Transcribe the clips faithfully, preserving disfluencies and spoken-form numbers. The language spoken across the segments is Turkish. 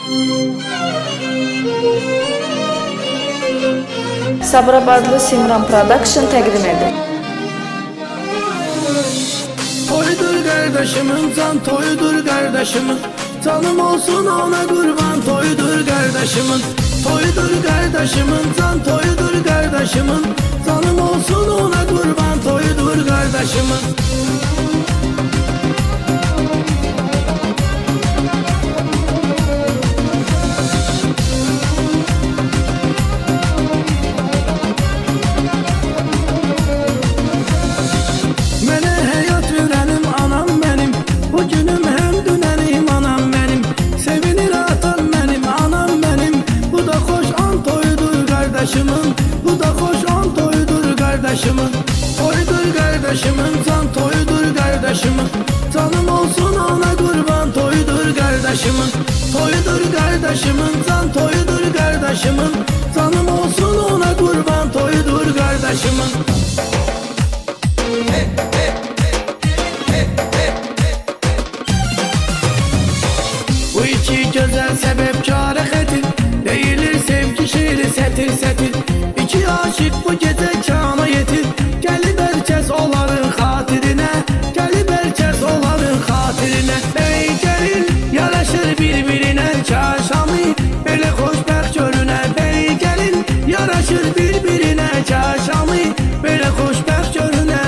Sabirabadlı Simran Production təqdim edir. Toydur kardeşimin, can toydur kardeşimin, canım olsun ona kurban. Toydur kardeşimin, toydur kardeşimin, can toydur kardeşimin, canım olsun ona kurban. Toydur kardeşimin. Bu da hoş an toydur kardeşimin, toydur kardeşimin, can toydur kardeşimin, canım olsun ona kurban. Toydur kardeşimin, toydur kardeşimin, can toydur kardeşimin, canım olsun ona kurban. Toydur kardeşimin. Bu iki güzel sebepkar etin, değilir sevgi şiiri setir setir. İki aşık bu gece kana yetir, gelip herkes onların hatirine, gelip herkes onların hatirine. Bey gelin yaraşır birbirine, çarşamı böyle hoşbəxt görünə. Bey gelin yaraşır birbirine, çarşamı böyle hoşbəxt görünə.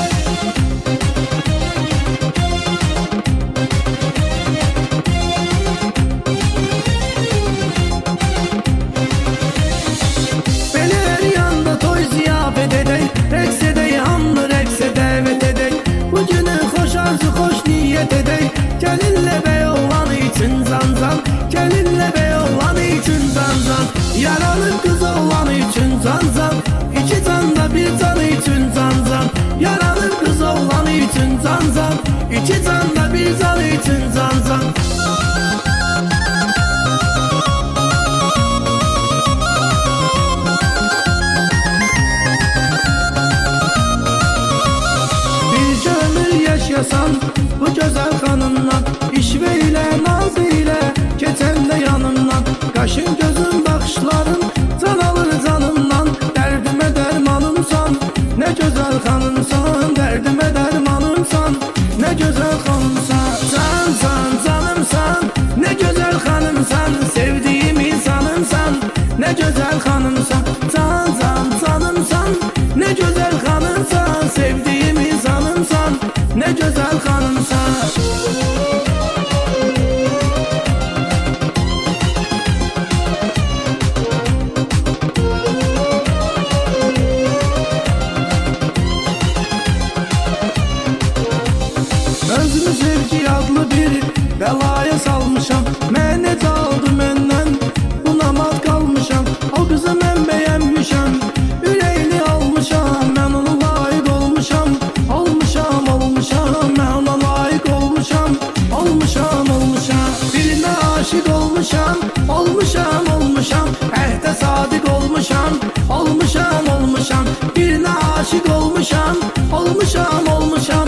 Reks edey, hamlı rekse davet edey, bugünü hoş arzu hoş niyet edey. Gelinle bey olan için zan zan, gelinle bey olan için zan zan, yaralı kız olan için zan zan, iki canda bir can için zan zan, yaralı kız olan için zan zan, iki canda bir can için zan zan. Yaşasan bu güzel hanımdan, işve ile naz ile geçen de yanımdan. Kaşın gözün bakışların can alır canımdan, derdime dermanımsan ne güzel hanımsan, derdime dermanımsan ne güzel hanımsan. Can can canımsan ne güzel hanımsan, sevdiğim insanımsan ne güzel hanımsan. Can can canımsan ne güzel hanımsan, sevdiğim insanımsan ne güzel hanımsan. Özümü sevgi adlı bir belaya salmışam, məni çaldı məndən, buna mat qalmışam. O kızı mən bəyənmişəm, ürəyini almışam, mən onu layık olmuşam, olmuşam olmuşam, mən ona layık olmuşam, olmuşam olmuşam. Birine aşık olmuşam, olmuşam olmuşam, əhdə sadiq olmuşam, olmuşam olmuşam. Birine aşık olmuşam, olmuşam olmuşam,